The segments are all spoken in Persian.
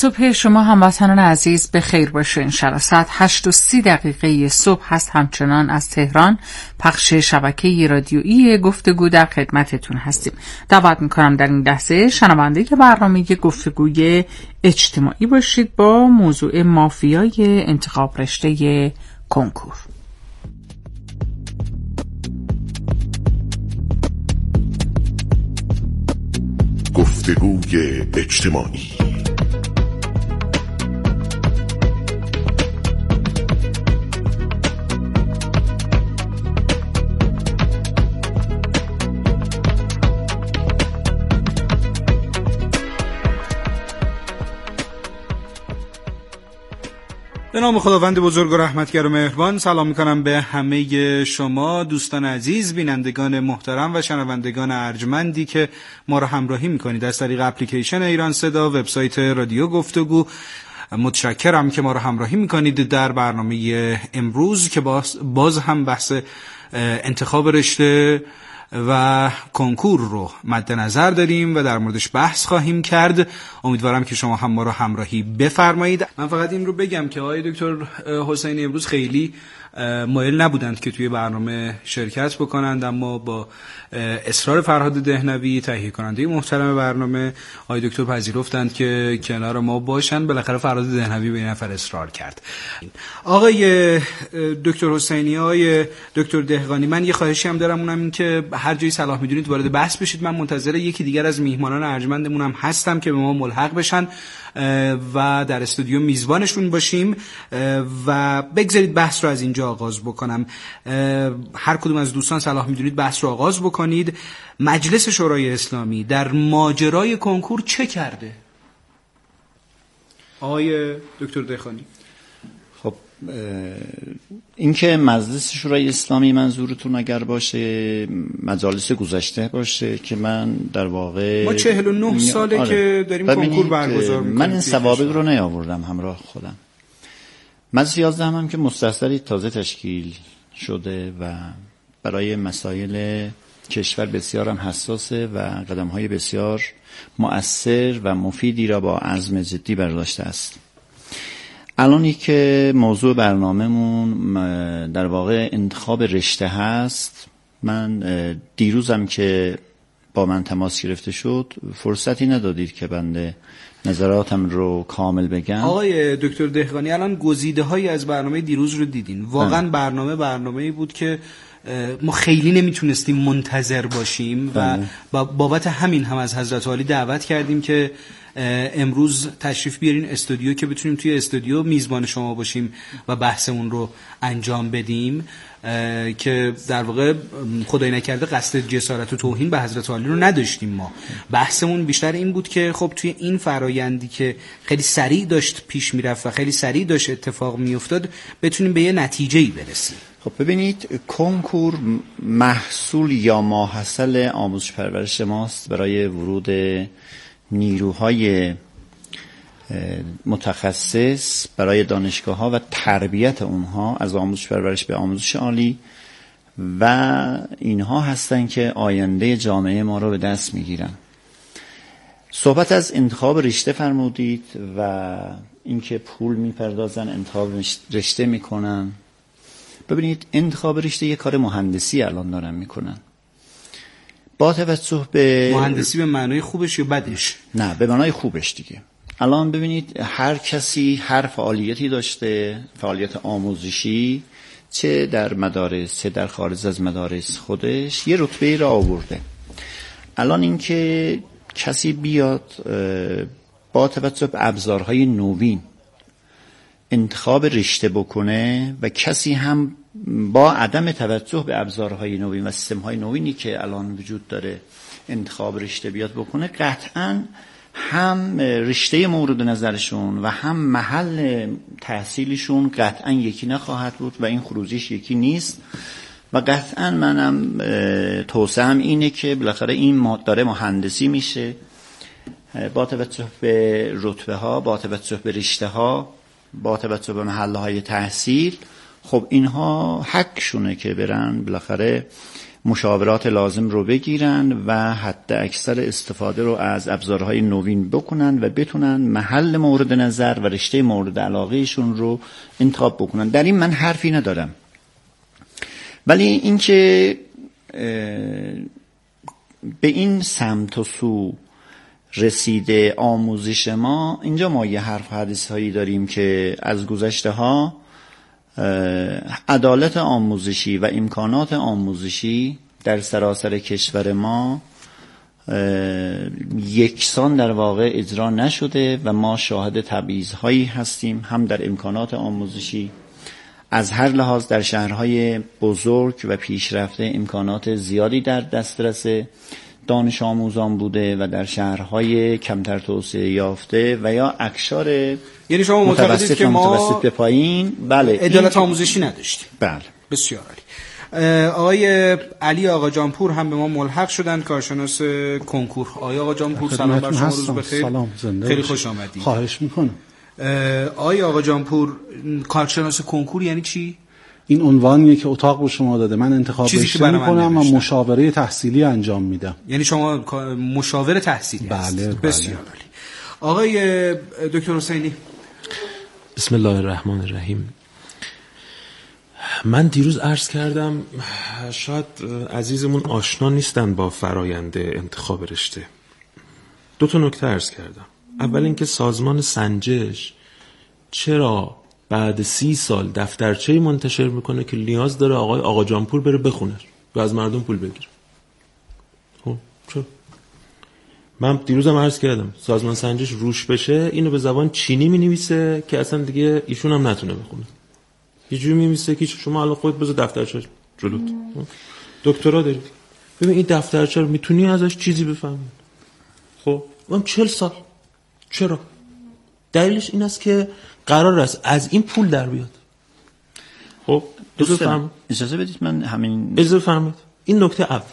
صبح شما هموطنان عزیز به خیر باشه. انشالله ساعت 8:30 صبح هست. همچنان از تهران پخش شبکه رادیویی گفتگو در خدمتتون هستیم. دعوت میکنم در این لحظه شنونده برنامه گفتگوی اجتماعی باشید با موضوع مافیای انتخاب رشته کنکور. گفتگوی اجتماعی. به نام خداوند بزرگ و رحمتگر و مهربان سلام میکنم به همه شما دوستان عزیز، بینندگان محترم و شنوندگان ارجمندی که ما را همراهی میکنید از طریق اپلیکیشن ایران صدا، وبسایت رادیو گفتگو. متشکرم که ما را همراهی میکنید در برنامه امروز که باز هم بحث انتخاب رشته و کنکور رو مد نظر داریم و در موردش بحث خواهیم کرد. امیدوارم که شما هم ما رو همراهی بفرمایید. من فقط این رو بگم که آقای دکتر حسینی امروز خیلی مایل نبودند که توی برنامه شرکت بکنند، اما با اصرار فرهاد دهنوی تهیه کننده محترم برنامه آقای دکتر پذیرفتند که کنار ما باشن. بالاخره فرهاد دهنوی به این نفر اصرار کرد. آقای دکتر حسینی، آقای دکتر دهقانی، من یه خواهشی هم دارم، اونم این که هر جایی صلاح میدونید وارد بحث بشید. من منتظر یکی دیگر از میهمانان ارجمندمون هم هستم که به ما ملحق بشن و در استودیو میزبانشون باشیم و بگذارید بحث رو از اینجا آغاز بکنم. هر کدوم از دوستان صلاح میدونید بحث رو آغاز بکنید. مجلس شورای اسلامی در ماجرای کنکور چه کرده؟ آقای دکتر دهقانی. خب این که مجلس شورای اسلامی منظورتون اگر باشه مجالس گذشته باشه که من در واقع ما 49 ساله که داریم کنکور برگزار میکنیم. من این سوابق رو نیاوردم همراه خودم. مجلس 11 هم که مستحضری تازه تشکیل شده و برای مسائل کشور بسیار هم حساسه و قدم‌های بسیار مؤثر و مفیدی را با عزم جدی برداشته است. الانی که موضوع برنامه‌مون در واقع انتخاب رشته هست، من دیروزم که با من تماس گرفته شد فرصتی ندادید که بنده نظراتم رو کامل بگم. آقای دکتر دهقانی، الان گزیده‌هایی از برنامه دیروز رو دیدین. واقعا برنامه‌ای بود که ما خیلی نمیتونستیم منتظر باشیم و بابت همین هم از حضرت عالی دعوت کردیم که امروز تشریف بیارین استودیو که بتونیم توی استودیو میزبان شما باشیم و بحثمون رو انجام بدیم، که در واقع خدای نکرده قصد جسارت و توهین به حضرت عالی رو نداشتیم. ما بحثمون بیشتر این بود که خب توی این فرایندی که خیلی سریع داشت پیش میرفت و خیلی سریع داشت اتفاق میافتاد بتونیم به یه نتیجه‌ای برسیم. خب ببینید، کنکور محصول یا ماحصل آموزش پرورش ماست برای ورود نیروهای متخصص برای دانشگاه‌ها و تربیت اونها از آموزش پرورش به آموزش عالی، و اینها هستن که آینده جامعه ما رو به دست میگیرن. صحبت از انتخاب رشته فرمودید و اینکه پول میپردازن انتخاب رشته میکنن. ببینید، انتخاب رشته یه کار مهندسی الان دارن میکنن. با توجه به مهندسی به معنای خوبش یا بدش؟ نه، به معنای خوبش دیگه. الان ببینید، هر کسی هر فعالیتی داشته، فعالیت آموزشی، چه در مدارس چه در خارج از مدارس، خودش یه رتبه را آورده. الان اینکه کسی بیاد با توجه به ابزارهای نوین انتخاب رشته بکنه و کسی هم با عدم توجه به ابزارهای نوین و سیستم‌های نوینی که الان وجود داره انتخاب رشته بیاد بکنه، قطعاً هم رشته مورد نظرشون و هم محل تحصیلشون قطعاً یکی نخواهد بود و این خروجیش یکی نیست. و قطعاً منم توصیه‌ام اینه که بالاخره این داره مهندسی میشه با توجه به رتبه ها، با توجه به رشته ها، با توجه به محله های تحصیل. خب اینها حقشونه که برن بالاخره مشاورات لازم رو بگیرن و حد اکثر استفاده رو از ابزارهای نوین بکنن و بتونن محل مورد نظر و رشته مورد علاقهشون رو انتخاب بکنن. در این من حرفی ندارم، ولی اینکه به این سمت و سو رسیده آموزش ما، اینجا ما یه حرف حدیث هایی داریم که از گذشته ها عدالت آموزشی و امکانات آموزشی در سراسر کشور ما یکسان در واقع اجرا نشده و ما شاهد تبعیض‌هایی هستیم، هم در امکانات آموزشی از هر لحاظ. در شهرهای بزرگ و پیشرفته امکانات زیادی در دسترس دانش آموزان بوده و در شهرهای کمتر توسعه یافته و یا اکثر یعنی شما معتقدید که ما متوسط به پایین عدالت آموزشی نداشتیم؟ بله. بسیار عالی. آقای علی آقا جانپور هم به ما ملحق شدن، کارشناس کنکور. آقای آقا جانپور سلام بر شما، روز بخیر. سلام، زنده خیلی باشید. خوش آمدید. خواهش میکنم. آقای آقا جانپور، کارشناس کنکور یعنی چی؟ این عنوانیه که اتاق به شما داده، من انتخاب رشته میکنم و مشاوره تحصیلی انجام میدم. یعنی شما مشاور تحصیلی هستید؟ بله. بسیار عالی. آقای دکتر حسینی. بسم الله الرحمن الرحیم. من دیروز عرض کردم شاید عزیزمون آشنا نیستن با فرایند انتخاب رشته. 2 نکته عرض کردم. اول اینکه سازمان سنجش چرا بعد 30 سال دفترچه‌ای منتشر میکنه که نیاز داره آقای آقا جانپور بره بخونه و از مردم پول بگیره؟ خب چرا؟ من دیروزم عرض کردم سازمان سنجش روش بشه اینو به زبان چینی مینویسه که اصلا دیگه ایشون هم نتونه بخونه. یه جوری می‌نویسه که شما الان خودت بذار دفترچه جلوت، دکترا داری، ببین این دفترچه رو میتونی ازش چیزی بفهمی. خب من 40 سال. چرا؟ دلیلش این است که قرار است از این پول در بیاد. خب اجازه بدید من همین اجازه فرمایید. این نکته اول.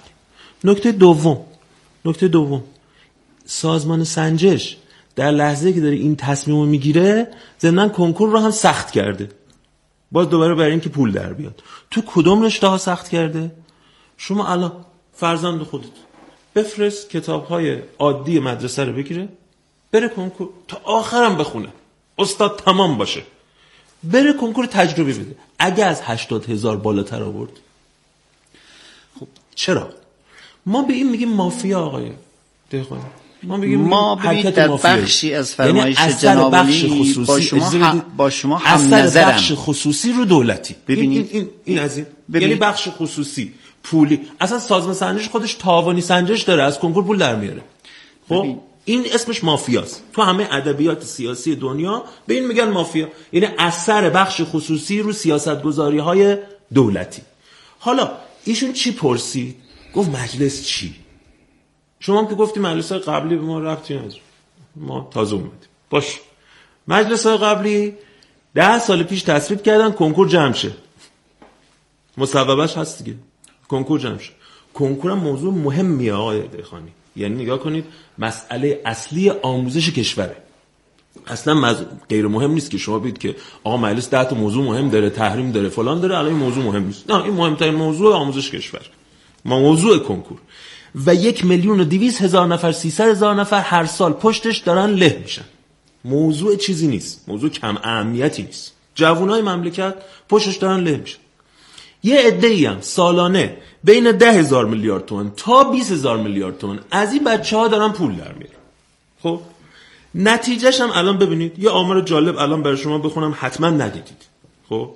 نکته دوم سازمان سنجش در لحظه که داره این تصمیمو میگیره ضمن کنکور رو هم سخت کرده، باز دوباره برای این که پول در بیاد. تو کدوم رشته ها سخت کرده؟ شما الان فرزند خودت بفرست کتاب‌های عادی مدرسه رو بگیره، بره کنکور تا آخرم بخونه، استاد تمام باشه، بره کنکور تجربه بده. اگه از 80,000 بالاتر آورد، خب چرا؟ ما به این میگیم مافیا آقای دهقانی. ما ببینید در بخشی از فرمایش جناب علی با شما هم نظرم. بخش خصوصی رو دولتی. ببینید این از این یعنی بخش خصوصی پولی، اصلا سازمان سنجش خودش تاوانی سنجش داره، از کنکور پول در میاره. خب این اسمش مافیاست. تو همه ادبیات سیاسی دنیا به این میگن مافیا، یعنی اثر بخش خصوصی رو سیاستگذاری‌های دولتی. حالا ایشون چی پرسید؟ گفت مجلس چی؟ شما هم که گفتی مجلس قبلی به ما ربطی نداره، ما تازه اومدیم. باش، مجلس قبلی 10 سال پیش تصویب کردن کنکور جمع شه، مصوبهش هست دیگه، کنکور جمع شه. کنکور هم موضوع مهمیه آقای دهقانی، یعنی نگاه کنید مسئله اصلی آموزش کشوره، اصلا غیر مهم نیست که شما بگید که آقا مجلس 10 تا موضوع مهم داره، تحریم داره، فلان داره، الان این موضوع مهم نیست. نه، این مهمترین موضوع آموزش کشور، موضوع کنکور. و 1,200,000 نفر 300,000 نفر هر سال پشتش دارن له میشن. موضوع چیزی نیست، موضوع کم اهمیتی نیست. جوانای مملکت پشتش دارن له میشن. یه عده‌ای هم سالانه بین 10,000 میلیارد تومان تا 20,000 میلیارد تومان از این بچه‌ها دارن پول در میارن. خب نتیجهش هم الان ببینید، یه آمار جالب الان برای شما بخونم، حتما ندیدید. خب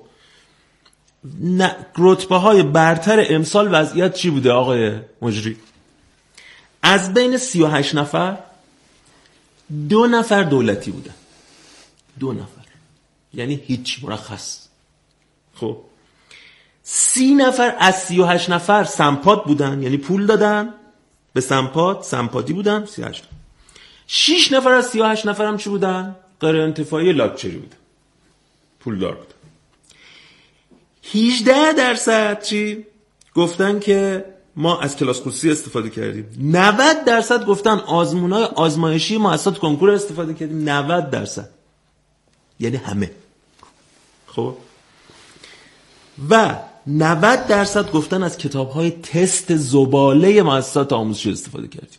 رتبه‌های برتر امسال وضعیت چی بوده آقای مجری؟ از بین 38 نفر 2 نفر دولتی بودن. 2 نفر یعنی هیچ مرخص. خب 30 نفر از 38 نفر سمپات بودن، یعنی پول دادن به سمپاتی بودن 38. 6 نفر از 38 نفر هم چی بودن؟ غیر انتفاعی لاکچری بودن، پول دار بودن. 18% چی؟ گفتن که ما از کلاس خصوصی استفاده کردیم. 90% گفتن آزمونای آزمایشی مؤسسات کنکور استفاده کردیم. 90%، یعنی همه. خب و 90% گفتن از کتاب‌های تست زباله مؤسسات آموزشی استفاده کردیم.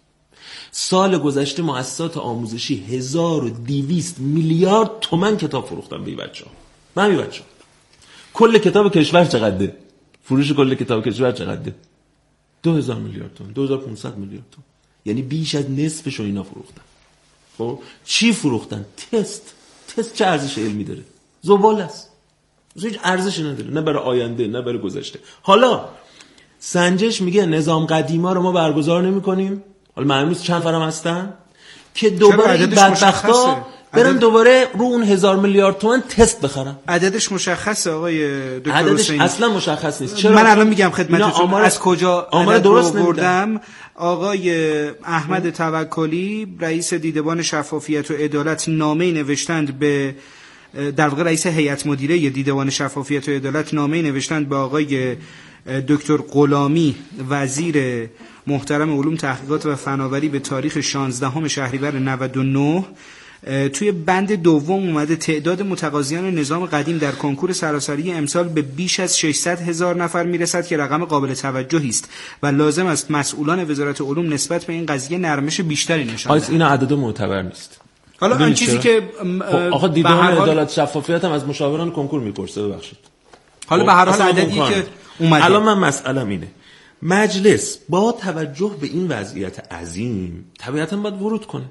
سال گذشته مؤسسات آموزشی 1200 میلیارد تومان کتاب فروختن به این بچه‌ها. من این بچه‌ها کل کتاب کشور چقدره؟ فروش کل کتاب کشور چقدره؟ 2000 میلیارد تومان، 2500 میلیارد تومان. یعنی بیش از نصفش رو اینا فروختن. خب چی فروختن؟ تست چه ارزش علمی داره؟ زباله است. هیچ ارزشی نداره، نه برای آینده نه برای گذشته. حالا سنجش میگه نظام قدیما رو ما برگزار نمی‌کنیم. حالا معلوم نیست چند فرام هستن که دوباره این بدبختا برن دوباره رو اون 1000 میلیارد تومان تست بخرن. عددش مشخصه آقای دکتر حسینی؟ اصلا مشخص نیست. چرا؟ من الان میگم خدمتتون از کجا آمار درست بردم. آقای احمد توکلی رئیس دیدبان شفافیت و عدالت نامه‌ای نوشتند به در واقع رئیس هیئت مدیره دیدبان شفافیت و عدالت نامه‌ای نوشتند به آقای دکتر غلامی وزیر محترم علوم تحقیقات و فناوری به تاریخ 16 شهریور 99. توی بند دوم اومده تعداد متقاضیان نظام قدیم در کنکور سراسری امسال به بیش از 600,000 نفر میرسد که رقم قابل توجهی است و لازم است مسئولان وزارت علوم نسبت به این قضیه نرمش بیشتری نشان دهند. این عدد معتبر نیست. حالا این چیزی که آقا دیدبان عدالت شفافیت هم از مشاوران کنکور میپرسه، ببخشید. حالا به هر حال عددی که اومده. الان من مسئله‌م اینه، مجلس با توجه به این وضعیت عظیم طبیعتاً باید ورود کنه.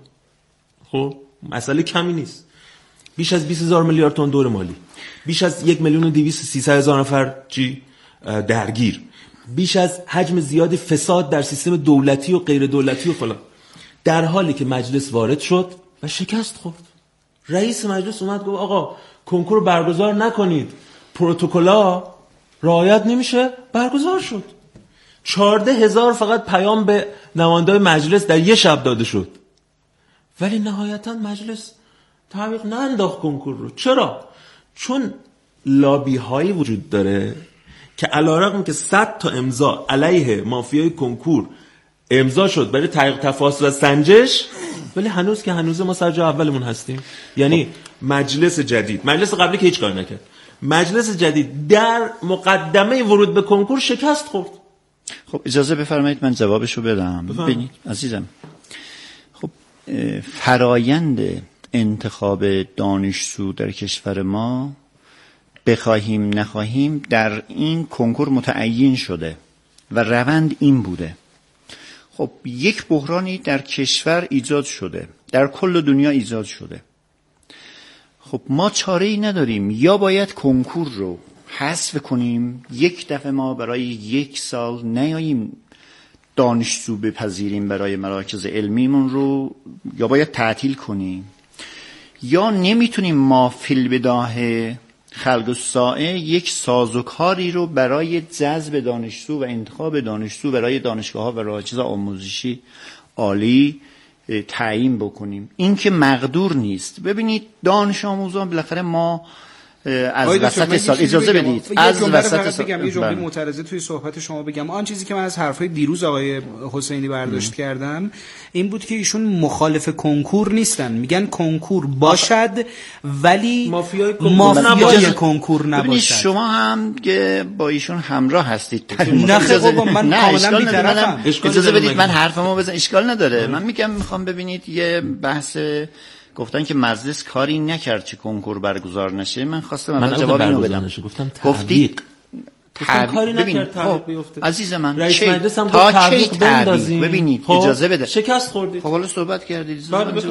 خب مسئله کمی نیست. بیش از 20000 میلیارد تومان دور مالی، بیش از 1,200,000 نفر درگیر، بیش از حجم زیادی فساد در سیستم دولتی و غیر دولتی و فلان، در حالی که مجلس وارد شد و شکست خورد. رئیس مجلس اومد گفت آقا کنکور برگزار نکنید، پروتکل‌ها رعایت نمیشه. برگزار شد. 14,000 فقط پیام به نماینده‌های مجلس در یه شب داده شد، ولی نهایتا مجلس تعویق نانداخت کنکور رو. چرا؟ چون لابی هایی وجود داره که علیرغم که 100 تا امضا علیه مافیای کنکور امضا شد برای تحقیق تفاصیل و سنجش، ولی هنوز که هنوز ما سر جای اولمون هستیم. یعنی مجلس جدید، مجلس قبلی که هیچ کاری نکرد، مجلس جدید در مقدمه ورود به کنکور شکست خورد. خب اجازه بفرمایید من جوابشو بدم. ببینید عزیزم، خب فرایند انتخاب دانشجو در کشور ما بخواهیم نخواهیم در این کنکور متعین شده و روند این بوده. خب یک بحرانی در کشور ایجاد شده، در کل دنیا ایجاد شده. خب ما چاره‌ای نداریم، یا باید کنکور رو حذف کنیم، یک دفعه ما برای 1 سال نیاییم دانشجو بپذیریم برای مراکز علمیمون رو، یا باید تعطیل کنیم، یا نمیتونیم ما فی البداهه خلق الساعه یک سازوکاری رو برای جذب دانشجو و انتخاب دانشجو برای دانشگاه‌ها و مراکز آموزشی عالی تعیین بکنیم. این که مقدور نیست. ببینید دانش آموزان بالاخره ما از وسط سال اجازه بدید از وسط سال بگم، یه جمله معترضه توی صحبت شما بگم. آن چیزی که من از حرفای دیروز آقای حسینی برداشت کردم این بود که ایشون مخالف کنکور نیستن، میگن کنکور باشد ولی مافیای کنکور نباشد. ببینید شما هم که با ایشون همراه هستید. نه خب من کاملا بی‌طرفم. اجازه بدید من حرفمو بزنم، اشکال نداره. من میخوام ببینید یه بحث گفتن که مجلس کاری نکرد چه کنکور برگزار نشه. من خواستم اول جواب اینو بدم. گفتم تعویق کاری نکرد تعویق بیفته. عزیز من رئیس مجلس هم گفت تعویق بندازیم. ببینید اجازه بده. شکست خوردید. خب حالا صحبت کردید.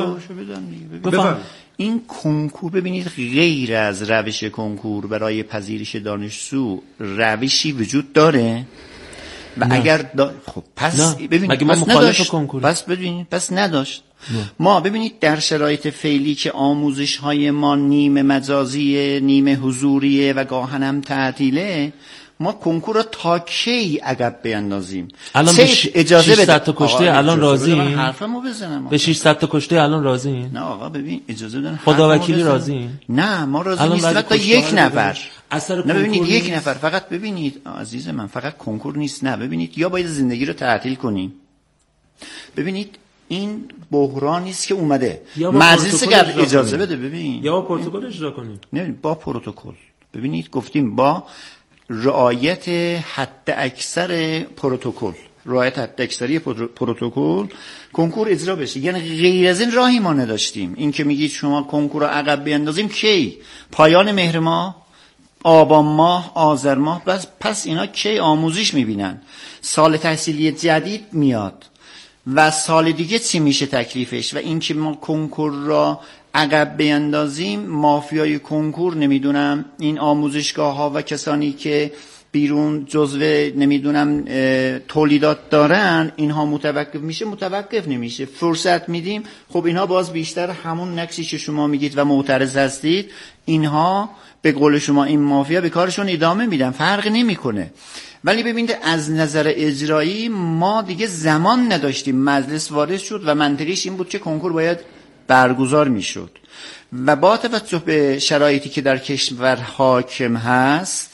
بفهم. این کنکور ببینید غیر از روش کنکور برای پذیرش دانشجو روشی وجود داره و نه. اگر خب پس ببینید پس نداشت. پس نداشت. ما ببینید در شرایط فعلی که آموزش های ما نیمه مجازیه، نیمه حضوریه و گاهن هم تعطیله، ما کنکور رو تا کی عقب بیندازیم؟ الان به 600 تا کشته الان راضیین؟ حرفمو بزنم. به 600 تا کشته الان راضیین؟ نه آقا ببین اجازه بدن. خداوکیلی راضیین؟ نه ما راضی نیستیم. تا یک نفر. نه ببینید یک نفر فقط ببینید عزیز من فقط کنکور نیست. نه ببینید یا باید زندگی رو تعطیل کنیم. ببینید این بحرانی است که اومده. مجلس اگر اجازه بده ببین. یا با پروتکل اجرا کنیم. نه با پروتکل. ببینید گفتیم با رعایت حد اکثر پروتکل، رعایت حد اکثری پروتکل کنکور اجرا بشه. یعنی غیر از این راهی ما نداشتیم. این که میگید شما کنکور رو عقب بیندازیم کی؟ پایان مهر ماه، آبان ماه، آذر ماه، پس اینا کی آموزش میبینن؟ سال تحصیلی جدید میاد و سال دیگه چی میشه تکلیفش؟ و این که ما کنکور را عقب بیندازیم، مافیای کنکور نمیدونم این آموزشگاه ها و کسانی که بیرون جزو نمیدونم تولیدات دارن، اینها متوقف نمیشه. فرصت میدیم، خب اینها باز بیشتر همون نقشی که شما میگید و معترض هستید، اینها به قول شما این مافیا به کارشون ادامه میدن، فرق نمیکنه. ولی ببینید از نظر اجرایی ما دیگه زمان نداشتیم. مجلس وارد شد و منطقیش این بود که کنکور باید برگزار میشد و با توجه به شرایطی که در کشور حاکم هست،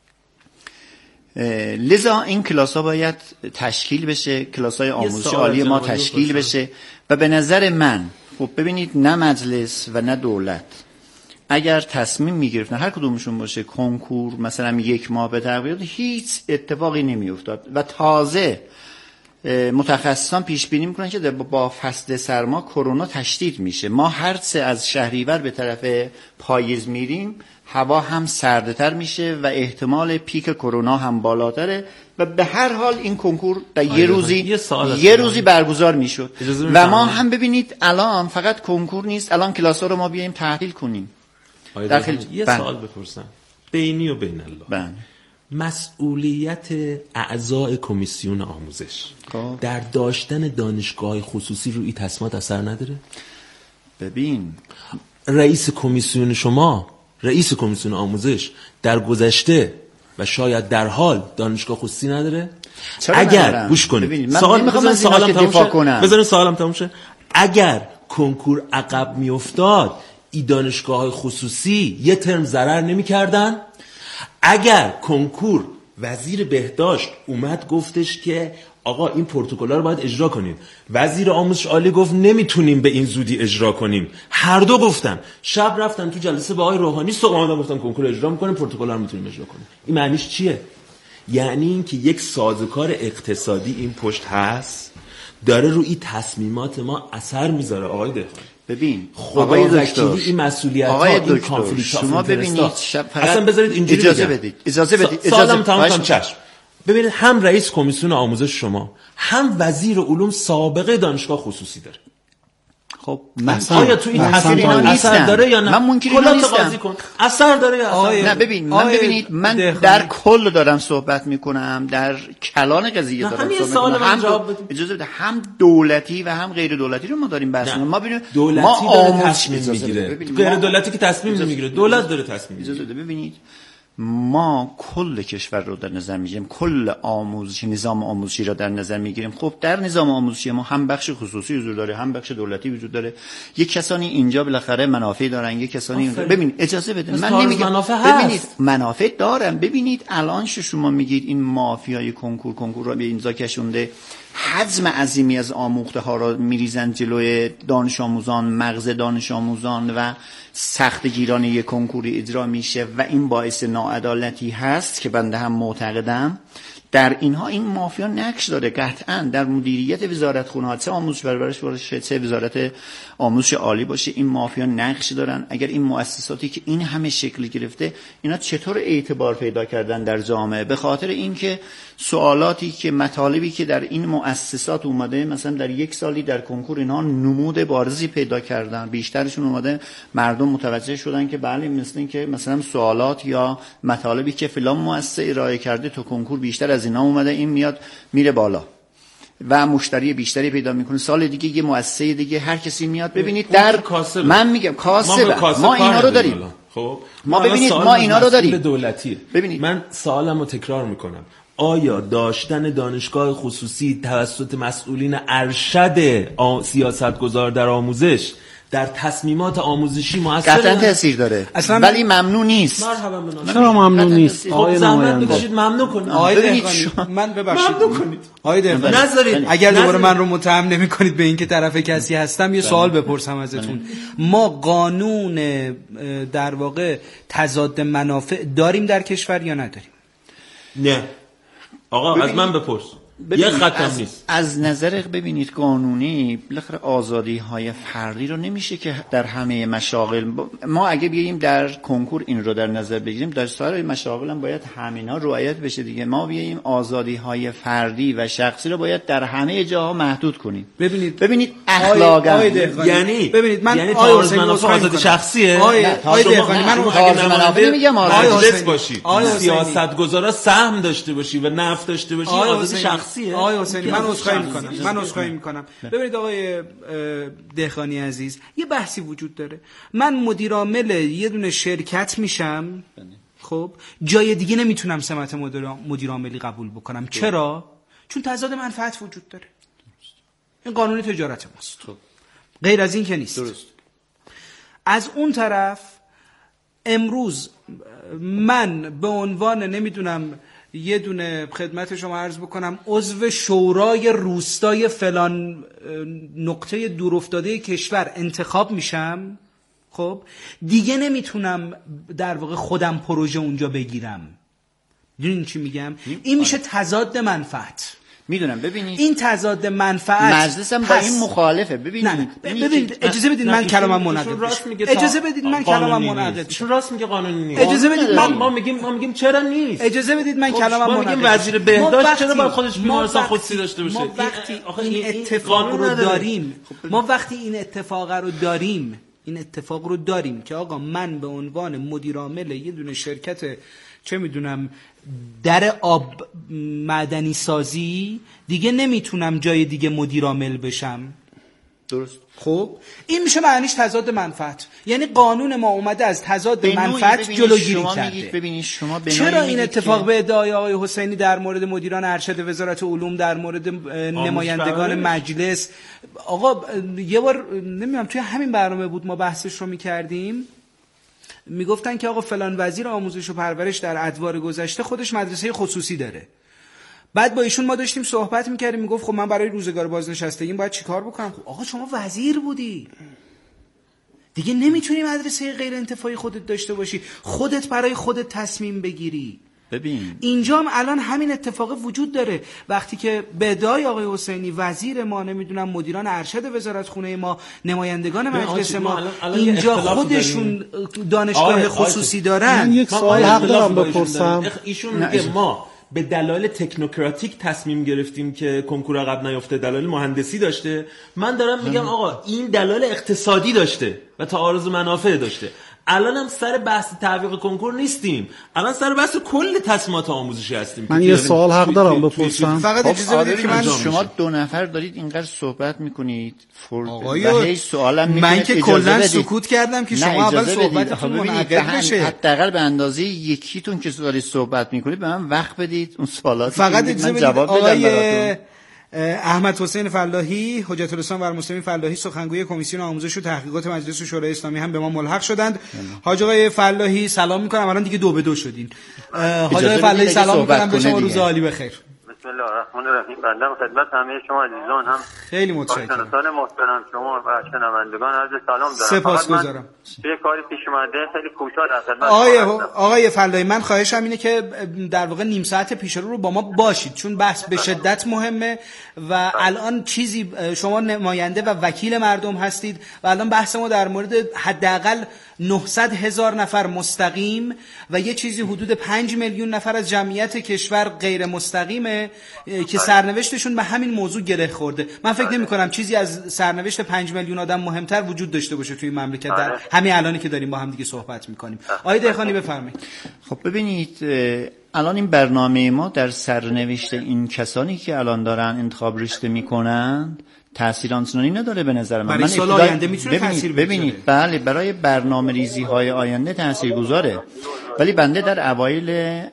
لذا این کلاس ها باید تشکیل بشه، کلاس های آموزشی عالی ما تشکیل بشه. و به نظر من خب ببینید نه مجلس و نه دولت اگر تصمیم میگرفتن هر کدومشون باشه کنکور مثلا 1 ماه به تغییر، هیچ اتفاقی نمیافتاد. و تازه متخصصان پیش بینی میکنن که با فصل سرما کرونا تشدید میشه. ما هر چه از شهریور به طرف پاییز میریم هوا هم سردتر میشه و احتمال پیک کرونا هم بالاتره و به هر حال این کنکور در یه روزی برگزار میشد. و ما هم ببینید الان فقط کنکور نیست، الان کلاس ها رو ما بیایم تعطیل کنیم. یه سوال بپرسم بینی و بین الله، مسئولیت اعضای کمیسیون آموزش در داشتن دانشگاه خصوصی روی تصمیمات اثر نداره؟ ببین رئیس کمیسیون آموزش در گذشته و شاید در حال دانشگاه خصوصی نداره؟ اگر گوش کنید سوالم تموم شه. اگر کنکور عقب میافتاد این دانشگاه خصوصی یه ترم ضرر نمی‌کردن؟ اگر کنکور وزیر بهداشت اومد گفتش که آقا این پروتکل‌ها رو باید اجرا کنیم، وزیر آموزش عالی گفت نمیتونیم به این زودی اجرا کنیم، هر دو گفتن، شب رفتن تو جلسه با آقای روحانی، صبح اومدن گفتن کنکور اجرا می‌کنیم، پروتکل‌ها رو میتونیم اجرا کنیم. این معنیش چیه؟ یعنی این که یک سازوکار اقتصادی این پشت هست داره روی تصمیمات ما اثر میذاره. آقای دهقانی ببین آقای دکتر این مسئولیت ها این کانفلیکت شما ببینید اصلا بذارید اینجوری اجازه بدید سوالم تمام چشم. ببینید هم رئیس کمیسیون آموزش شما هم وزیر علوم سابقه دانشگاه خصوصی داره. خب آیا تو این اثر داره یا نه؟ من منکر نیستم. اثر داره یا نه؟ ببینید من در کل دارم صحبت میکنم، در کلان قضیه دارم صحبت میکنم. اجازه بده، هم دولتی و هم غیر دولتی رو ما داریم بحث میکنیم. ما ببینید دولتی داره تصمیم میگیره، غیر دولتی که تصمیم نمیگیره، دولت داره تصمیم میگیره. اجازه بده ببینید ما کل کشور رو در نظر میگیریم، کل آموزش نظام آموزشی را در نظر میگیریم. خب در نظام آموزشی ما هم بخش خصوصی وجود داره هم بخش دولتی وجود داره. یک کسانی اینجا بالاخره منافع دارن، یک کسانی اینجا. ببینید اجازه بده من نمیگم ببینید منافع دارن. ببینید الان شما میگید این مافیای کنکور را به امضا کشونده، حجم عظیمی از آموخته ها را میریزن جلوی دانش آموزان، مغز دانش آموزان و سخت گیرانه یک کنکوری اجرا میشه و این باعث ناعدالتی هست که بنده هم معتقدم در اینها این مافیا نقش داره. قطعا در مدیریت وزارتخونه ها، چه آموزش پرورش باشه چه وزارت آموزش عالی باشه، این مافیا نقش دارن. اگر این مؤسساتی که این همه شکل گرفته اینا چطور اعتبار پیدا کردن در جامعه؟ به خاطر اینکه سوالاتی که مطالبی که در این مؤسسات اومده، مثلا در یک سالی در کنکور اینها نمود بارزی پیدا کردن، بیشترشون اومده مردم متوجه شدن که بله مثل این که مثلا سوالات یا مطالبی که فلان مؤسسه ارائه کرده تو کنکور بیشتر از اینا اومده، این میاد میره بالا و مشتری بیشتری پیدا میکنه. سال دیگه یه مؤسسه دیگه هر کسی میاد. ببینید در من میگم کاسب ما اینا رو داریم. خب ما ببینید ما اینا رو داریم. دولتی. ببینید من سوالمو تکرار میکنم، آیا داشتن دانشگاه خصوصی توسط مسئولین ارشد سیاستگزار در آموزش در تصمیمات آموزشی موثر؟ قطعا تاثیر داره ولی ممنوع نیست. چرا ممنوع نیست؟ خب زحمت بکشید ممنوع کنید. من ببخشید آقای دهقانی نذارید اگر دوباره من رو متهم نمی‌کنید به اینکه طرف کسی هستم، یه سوال بپرسم ازتون. ما قانون در واقع تضاد منافع داریم در کشور یا نداریم؟ نه آقا از من بپرس، یه خطم نیست. از نظر ببینید قانونی بالاخره آزادی‌های فردی رو نمیشه که در همه مشاغل ما اگه بیاییم در کنکور این رو در نظر بگیریم، در سایر مشاغل هم باید همینا رعایت بشه دیگه. ما بیاییم آزادی‌های فردی و شخصی رو باید در همه جاها محدود کنیم. ببینید اخلاقا یعنی ببینید من یعنی تعارض منافع آزادی شخصیه. من منافع نمیگم آزادی باشی، سیاستگزارا سهم داشته باشی و نفت داشته باشی، آزادی شخصیه. آقای حسینی من عذرخواهی میکنم. ببینید آقای دهقانی عزیز، یه بحثی وجود داره. من مدیر عامل یه دونه شرکت میشم، خب جای دیگه نمیتونم سمت مدیر عاملی قبول بکنم. چرا؟ چون تضاد منفعت وجود داره. این قانون تجارت ماست، غیر از این که نیست. درست. از اون طرف امروز من به عنوان نمیدونم یه دونه خدمت شما عرض بکنم عضو شورای روستای فلان نقطه دورافتاده کشور انتخاب میشم، خب دیگه نمیتونم در واقع خودم پروژه اونجا بگیرم. میدونین چی میگم؟ این میشه تضاد منفعت. میدونم. ببینید این تضاد منفعت مجلسم با این مخالفه. ببینید اجازه بدید من کلامم منعقد بشه. اجازه بدید من کلامم منعقد بشه. راست میگه قانونی نیست. اجازه بدید ما میگیم چرا نیست. اجازه بدید من کلامم منعقد. ما میگیم وزیر بهداشت چرا باید خودش بیمارستان خودسی داشته باشه. ما وقتی این اتفاق رو داریم، ما وقتی این اتفاق رو داریم که آقا من به عنوان مدیر عامل یه دونه شرکت چه میدونم در آب معدنی سازی دیگه نمیتونم جای دیگه مدیر عامل بشم. درست. خب این میشه معنیش تضاد منفعت. یعنی قانون ما اومده از تضاد منفعت جلوگیری کرده. ببینید شما چرا این اتفاق به ادعای آقای حسینی در مورد مدیران ارشد وزارت علوم، در مورد نمایندگان مجلس، آقا یه بار نمیدونم توی همین برنامه بود ما بحثش رو میکردیم، میگفتن که آقا فلان وزیر آموزش و پرورش در ادوار گذشته خودش مدرسه خصوصی داره. بعد با ایشون ما داشتیم صحبت میکردیم، میگفت خب من برای روزگار بازنشستگیم باید چیکار بکنم؟ خب آقا شما وزیر بودی دیگه، نمیتونی مدرسه غیر انتفاعی خودت داشته باشی، خودت برای خودت تصمیم بگیری. ببین اینجا هم الان همین اتفاق وجود داره. وقتی که به ادعای آقای حسینی وزیر ما، نمیدونم مدیران ارشد وزارتخونه ما، نمایندگان مجلس ما اینجا خودشون دانشگاه خصوصی دارن، من یک سوال حق دارم بپرسم. ایشون میگه ما به دلایل تکنوکراتیک تصمیم گرفتیم که کنکور عقب نیفته، دلایل مهندسی داشته. من دارم میگم آقا این دلایل اقتصادی داشته و تعارض منافع داشته. الان هم سر بحث تعویق کنکور نیستیم، الان سر بحث کل تصمیمات آموزشی هستیم. من یه سوال حق دارم بپرسم. فقط اجازه بدید که شما دو نفر دارید اینقدر صحبت میکنید و هیچ سوالم من که کلا سکوت کردم که شما اول صحبتتون منعقد بشه. حداقل به اندازه یکیتون که دارید صحبت میکنید به من وقت بدید اون سوالات فقط اجازه بدید. آقای احمد حسین فلاحی، حجت الاسلام و المسلمین فلاحی، سخنگوی کمیسیون آموزش و تحقیقات مجلس شورای اسلامی هم به ما ملحق شدند. حاج آقای فلاحی سلام میکنم. الان دیگه 2-2 شدین. حاج آقای فلاحی سلام میکنم به شما، روز عالی بخیر. بسم الله الرحمن الرحیم. بنده خدمت همه شما عزیزان هم خیلی متشکرم. دوستان محترم شما و شنوندگان عرض سلام دارم. سپاسگزارم. یه کاری پیش اومده خیلی کوتاه در خدمت آقای فلاحی، من خواهشم اینه که در واقع نیم ساعت پیش رو با ما باشید، چون بحث به شدت مهمه و الان چیزی شما نماینده و وکیل مردم هستید و الان بحث ما در مورد حداقل 900,000 نفر مستقیم و یه چیزی حدود 5 میلیون نفر از جمعیت کشور غیر مستقیمه که سرنوشتشون به همین موضوع گره خورده. من فکر نمی کنم چیزی از سرنوشت 5 میلیون آدم مهمتر وجود داشته باشه توی مملکت در همین الانی که داریم با هم دیگه صحبت میکنیم. آقای دهقانی بفرمایید. خب ببینید الان این برنامه ما در سرنوشت این کسانی که الان دارن انتخاب رشته میکنن تأثیر آنچنانی نداره به نظر من. برای سال آینده میتونه تأثیر بذاره. ببینید بله برای برنامه‌ریزی های آینده تاثیرگذاره، ولی بنده در اوایل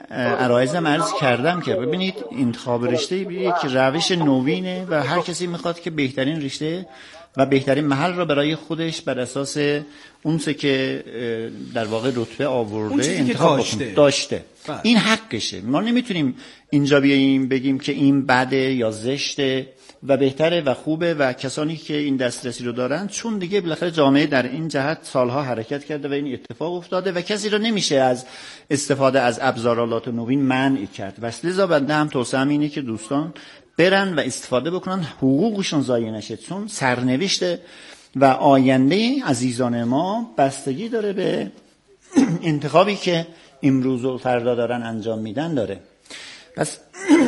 عرایضم عرض کردم که ببینید انتخاب رشته یک روش نوینه و هر کسی میخواد که بهترین رشته و بهترین محل را برای خودش بر اساس اون چه که در واقع رتبه آورده انتخاب داشته. این حقشه. ما نمیتونیم اینجا بیاییم بگیم که این بده یا زشته و بهتره و خوبه و کسانی که این دسترسی رو دارن، چون دیگه بالاخره جامعه در این جهت سالها حرکت کرده و این اتفاق افتاده و کسی رو نمیشه از استفاده از ابزارالات نوین منع کرد. و لذا بنده هم توصیه‌ام اینه که دوستان برن و استفاده بکنن، حقوقشون ضایع نشه، چون سرنوشت و آینده عزیزان ما بستگی داره به انتخابی که امروز و فردا دارن انجام میدن داره. پس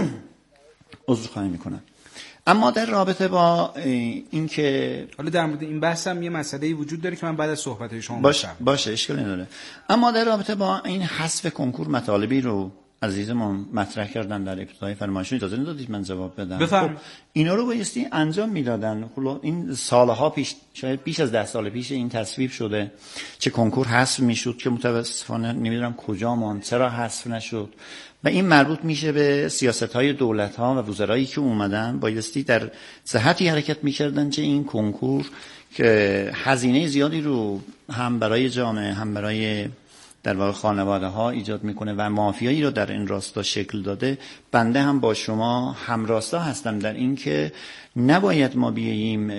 عذرخواهی میکنم. اما در رابطه با این که حالا در مورد این بحث هم یه مسئله‌ای وجود داره که من بعد از صحبت شما باشه اشکالی نداره. اما در رابطه با این حذف کنکور مطالبی رو عزیزمون مطرح کردن در ابتدای فرمایشون، اجازه ندادید من جواب بدم. خب اینا رو بایستی انجام میدادن. این سالها پیش، شاید بیش از 10 سال پیش این تصویب شده چه کنکور حذف میشد که متاسفانه نمیدونم کجا ماند، چرا حذف نشد. و این مربوط میشه به سیاست‌های دولت‌ها و وزرایی که اومدن، بایستی در جهتی حرکت می‌کردن چه این کنکور که هزینه زیادی رو هم برای جامعه هم برای در واقع خانواده‌ها ایجاد میکنه و مافیایی رو در این راستا شکل داده. بنده هم با شما همراستا هستم در این که نباید ما بیاییم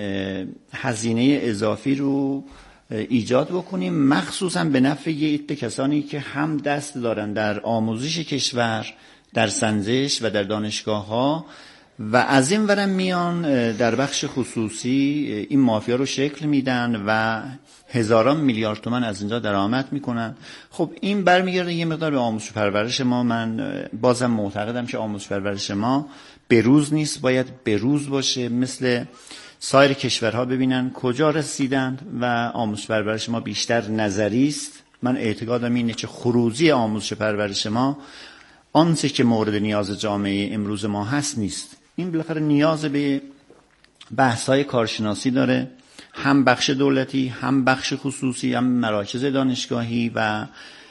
هزینه اضافی رو ایجاد بکنیم، مخصوصا به نفع یه عده کسانی که هم دست دارن در آموزش کشور، در سنجش و در دانشگاه‌ها و از این ورم میان در بخش خصوصی این مافیا رو شکل میدن و هزاران میلیارد تومان از اینجا درآمد میکنن. خب این برمیگرده یه مقدار به آموزش پرورش ما. من بازم معتقدم که آموزش پرورش ما بروز نیست، باید بروز باشه، مثل سایر کشورها ببینن کجا رسیدند و آموزش پرورش ما بیشتر نظری است. من اعتقادم اینه که خروجی آموزش پرورش ما آنچه که مورد نیاز جامعه امروز ما هست نیست. این بالاخره نیاز به بحث‌های کارشناسی داره، هم بخش دولتی، هم بخش خصوصی، هم مراکز دانشگاهی و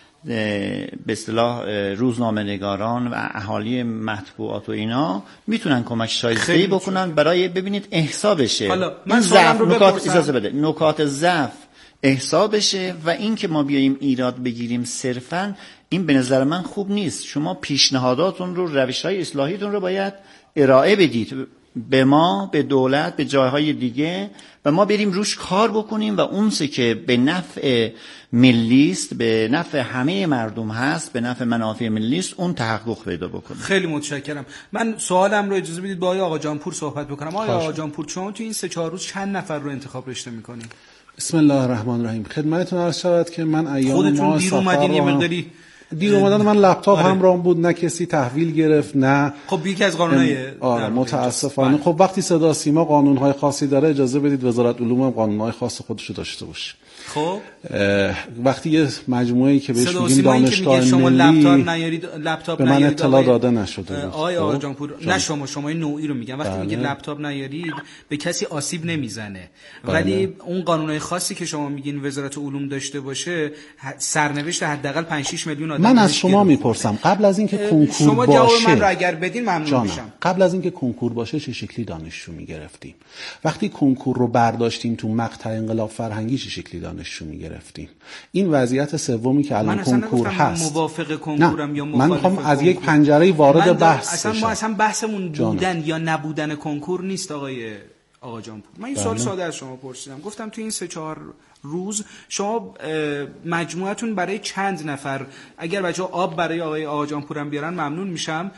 به اصطلاح روزنامه‌نگاران و اهالی مطبوعات و اینا میتونن کمک شایسته‌ای بکنن برای ببینید احسا بشه. حالا من ضعف نکات اجازه بده، نکات ضعف احسا بشه و این که ما بیاییم ایراد بگیریم صرفاً این به نظر من خوب نیست. شما پیشنهاداتون رو، روش‌های اصلاحیتون رو باید ارائه بدید به ما، به دولت، به جایهای دیگه و ما بریم روش کار بکنیم و اونچه که به نفع ملی است، به نفع همه مردم هست، به نفع منافع ملی است، اون تحقق پیدا بکنه. خیلی متشکرم. من سوالم رو اجازه بدید با آقا جانپور صحبت بکنم. آقا جانپور، شما تو این 3-4 روز چند نفر رو انتخاب رشته می‌کنید؟ بسم الله الرحمن الرحیم. خدمتتون عرض شود که من ایام ما دیر اومدین یه مقداری دیر اومدن من لپتاپ همراهم بود، نه کسی تحویل گرفت، نه خب یکی از قانونای متاسفانه. خب وقتی صدا سیما قانون‌های خاصی داره اجازه بدید وزارت علوم هم قانون‌های خاص خودش رو داشته باشه. خب وقتی یه مجموعه‌ای که بهش میگیم دانشگاه شما ملی لپتاپ نیارید، لپتاپ به من اطلاع داده نشده. آقا جانپور، نه شما نوعی رو میگم. وقتی میگید لپتاپ نیارید به کسی آسیب نمیزنه، ولی اون قانونای خاصی که شما میگین وزارت علوم داشته باشه سرنوشت حداقل 5-6 میلیون آدم. من از شما میپرسم قبل از اینکه کنکور شما باشه، جواب من رو اگر بدین ممنون میشم. قبل از اینکه کنکور باشه چه شکلی دانشجو میگرفتیم؟ وقتی کنکور رو برداشتیم تو مقطع انقلاب فرهنگی چه شکلی دانشجو میگرفتیم؟ این وضعیت سومی که الان کنکور هست. من موافق کنکورم یا مخالف. من میخوام از یک پنجره وارد بحث بشم. ما اصلا بحثمون بودن یا نبودن کنکور نیست آقا جانپور. من این سوال ساده از شما پرسیدم، گفتم تو این 3-4 روز شما مجموعتون برای چند نفر، اگر بچه‌ها آب برای آقا جانپورم بیارن ممنون میشم.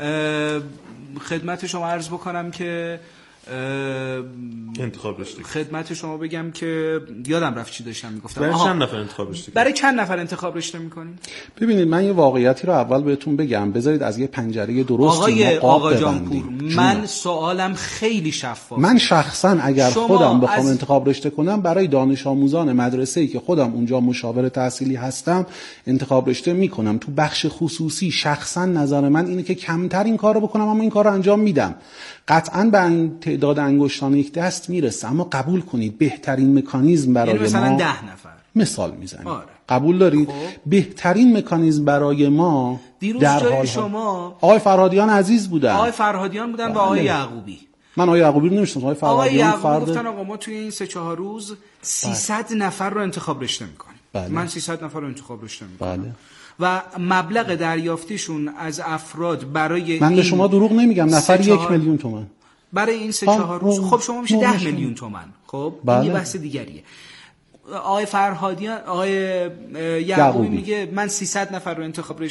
خدمت شما عرض بکنم که انتخاب رشته، خدمت شما بگم که یادم رفت چی داشتم میگفتم. برای چند نفر انتخاب رشته؟ برای چند نفر انتخاب رشته میکنید؟ ببینید من یه واقعیتی رو اول بهتون بگم، بذارید از یه پنجره درستی آقا جانپور، من سوالم خیلی شفاف. من شخصا اگر خودم بخوام انتخاب رشته کنم برای دانش آموزان مدرسه‌ای که خودم اونجا مشاور تحصیلی هستم انتخاب رشته میکنم. تو بخش خصوصی شخصا نظر من اینه که کمتر این کارو بکنم، اما این کارو انجام میدم. قطعاً به این تعداد انگشتان یک دست میرسه، اما قبول کنید بهترین مکانیزم برای مثلا ما 10 نفر مثال میزنیم. قبول دارید؟ بهترین مکانیزم برای ما در حال شما آقای فرهادیان عزیز بودن. آقای فرهادیان بودن و آقای یعقوبی. من آقای یعقوبی رو نمی‌شناسم. آقای فرهادیان فرد گفتن آقا ما توی این 3-4 روز 300 نفر رو انتخاب رشته می‌کنیم. بله. من 300 نفر رو انتخاب رشته می‌کنم. بله. و مبلغ دریافتیشون از افراد برای من به شما دروغ نمیگم، نفر 1 میلیون تومان برای این 3-4 روز. خب شما میشه 10 میلیون تومان. خب بله. این یه بحث دیگریه. آقای فرهادیان، آقای یعقوبی میگه من 300 نفر رو انتخاب